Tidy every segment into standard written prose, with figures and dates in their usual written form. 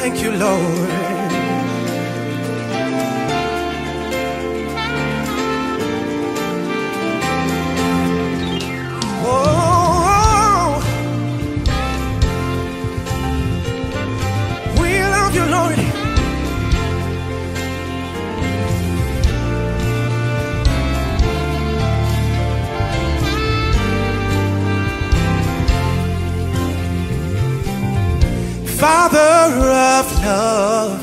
Thank you, Lord. Oh, we love you, Lord. Father of love,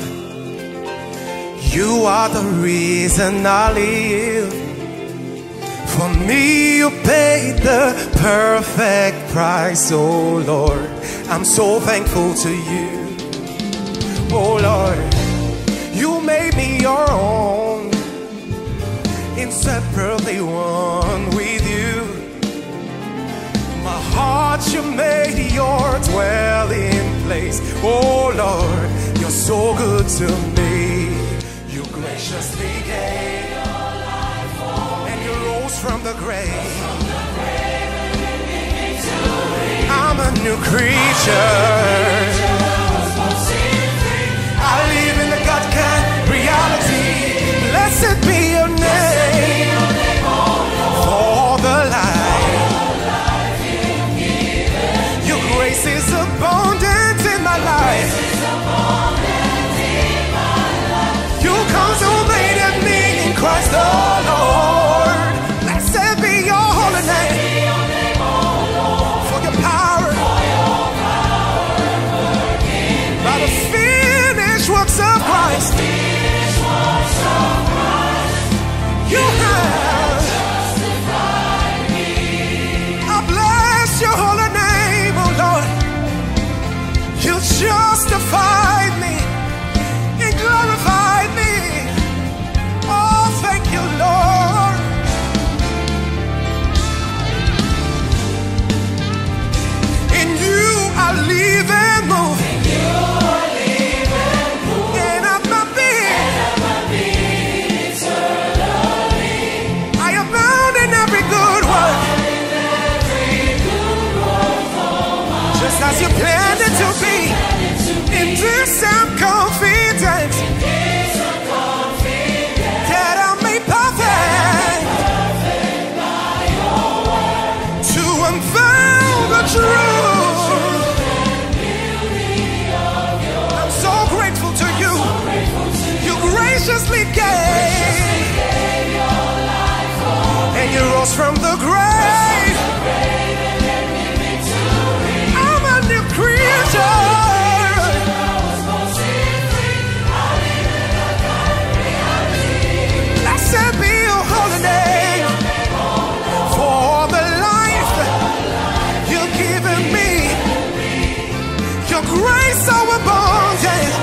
you are the reason I live. For me you paid the perfect price, oh Lord. I'm so thankful to you, oh Lord. You made me your own, inseparably one with you. My heart you made your dwelling place, oh Lord. You're so good to me. You graciously gave your life for me, and you rose from the grave. I'm a new creature. I live in the God-kind reality. Blessed be your name for the life. Your grace is abundant in my life. You consummated me in Christ the Lord. Blessed be your holy name for your power, by the finished works of Christ. You have justified me. I bless your holy name, oh Lord. You justified me and glorified me. Oh, thank you, Lord. In you I live and move. And have my being. I abound in every good work, just as you planned it to be. In this I'm confident that I'm made perfect to unveil the truth. I'm so grateful to you. You graciously gave, and you rose from the grave. I'm a new creature. Blessed be your holy name for the life you've given me. Your grace so abundant.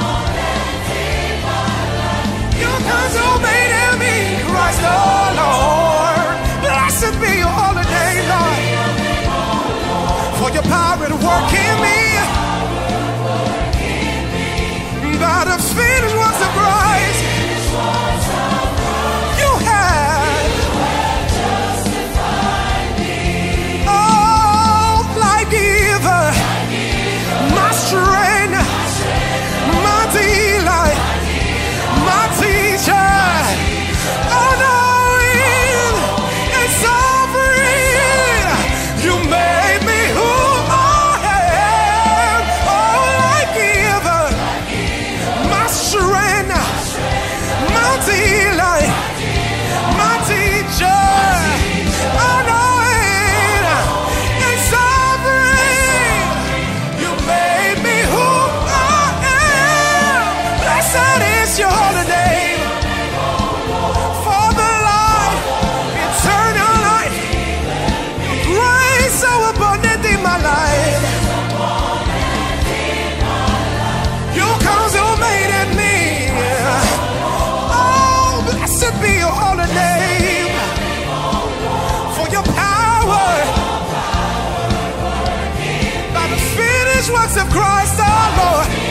You consummated me, Christ the Lord. Blessed be your holy name, Lord, for your power to work in me. By the finished works of Christ, you have justified me. Oh, life giver, my strength, my delight, my teacher, all-knowing and sovereign. You made me who I am. Oh, life giver, my strength, my delight, my teacher, all-knowing and sovereign. You made me who I am. Blessed is your holy name for the life, eternal life. Your grace so abundant in my life. You consummated me. Oh, blessed be your holy name for your power, by the finished works of Christ our Lord.